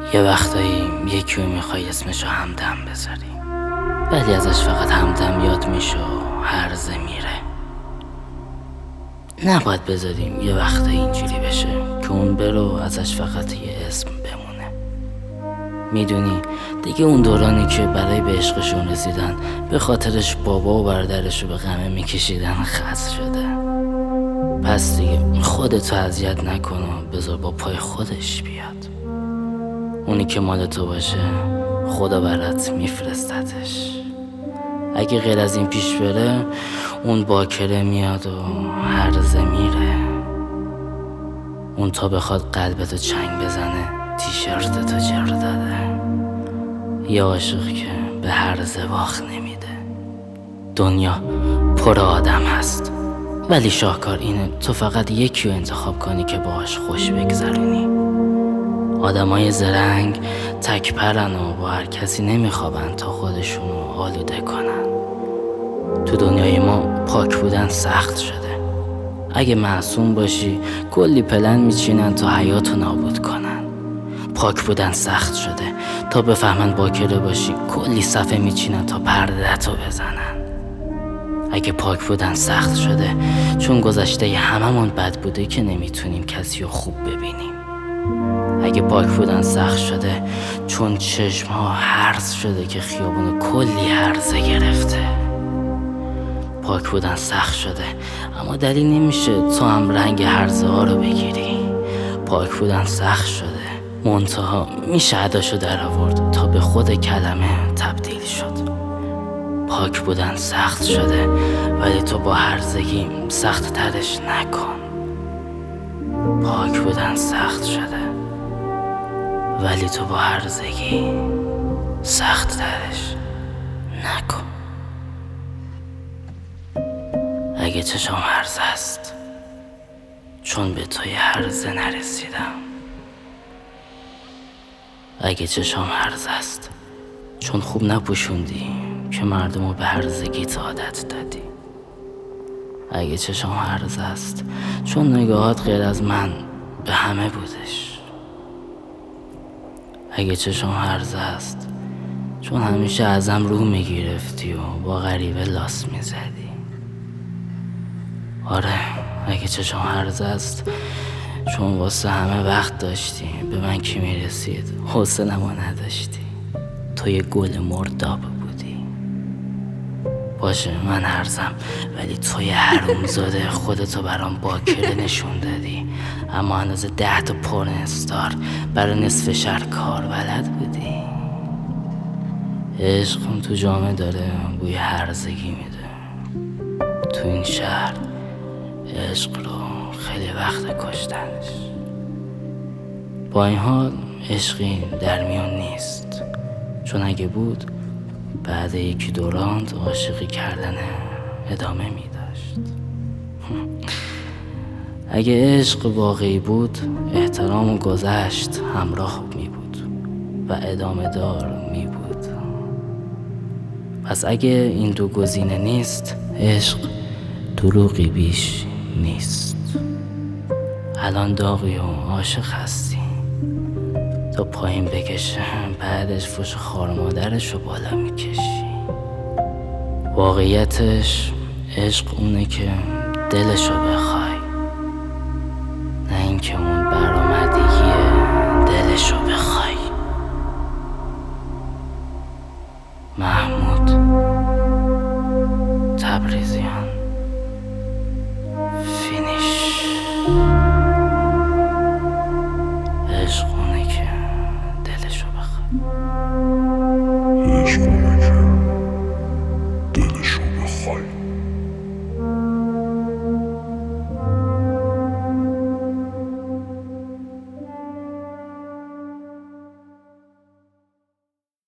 یه وقتایی یکی رو میخوای اسمشو همدم بذاری، ولی ازش فقط همدم یاد میشه و هرزه میره. نباید بذاریم یه وقتایی اینجوری بشه که اون بره و ازش فقط یه اسم بمونه. میدونی دیگه اون دورانی که برای به عشقشون رسیدن به خاطرش بابا و برادرشو به غمه میکشیدن خاص شده. پس دیگه خودتو اذیت نکن و بذار با پای خودش بیاد. اونی که مال تو باشه خدا برات میفرستتش. اگه غیر از این پیش بره اون باکره میاد و هرزه میره. اون تا بخواد قلبتو چنگ بزنه تیشرتتو جر داده. یه عاشق که به هرزه واخ نمیده. دنیا پر آدم هست، ولی شاهکار اینه تو فقط یکی رو انتخاب کنی که باهاش خوش بگذرونی. آدمای زرنگ تکپرن و با هر کسی نمیخوابن تا خودشونو آلوده کنن. تو دنیای ما پاک بودن سخت شده. اگه معصوم باشی کلی پلن میچینن تا حیاتو نابود کنن. پاک بودن سخت شده. تا بفهمن باکره باشی کلی صفحه میچینن تا پرده‌تو بزنن. اگه پاک بودن سخت شده چون گذشته هممون بد بوده که نمیتونیم کسی رو خوب ببینیم. اگه پاک بودن سخت شده چون چشم ها هرز شده که خیابون کلی هرزه گرفته. پاک بودن سخت شده اما دلیل نمیشه تو هم رنگ هرزه ها رو بگیری. پاک بودن سخت شده منتها میشه عداشو در آورد تا به خود کلمه تبدیل شد. پاک بودن سخت شده ولی تو با هرزگی سخت ترش نکن. پاک بودن سخت شده ولی تو با هرزگی سخت ترش نکن. اگه چشم هرزه است چون به توی هرزه نرسیدم. اگه چشم هرزه است چون خوب نپوشوندی که مردمو به هرزگیت عادت دادی. اگه چشم هرزه است چون نگاهات غیر از من به همه بودش. اگه چشم هرزه است چون همیشه ازم رو میگرفتی و با غریبه لاس میزدی. آره اگه چشم هرزه است چون واسه همه وقت داشتی به من کی میرسید حوصله‌مو نداشتی. تو یه گل مرداب بودی. باشه من هرزم ولی تو یه حرومزاده خودتو برام باکره نشون دادی. اما اندازه 10 تا پورن استار برای نصف شهر کار بلد بودی. عشقم تو جامعه داره بوی هرزگی میده. تو این شهر عشق رو خیلی وقت کشتنش. با این حال عشقی در میون نیست، چون اگه بود بعد یکی دوراند عاشقی کردن ادامه می داشت. اگه عشق واقعی بود احترام و گذشت همراه می بود و ادامه دار می بود. پس اگه این دو گزینه نیست عشق دروغی بیش نیست. الان داغی و عاشق هستی تا پایین بکشه بعدش فوش خار مادرش رو بالا میکشی. واقعیتش عشق اونه که دلشو بخواد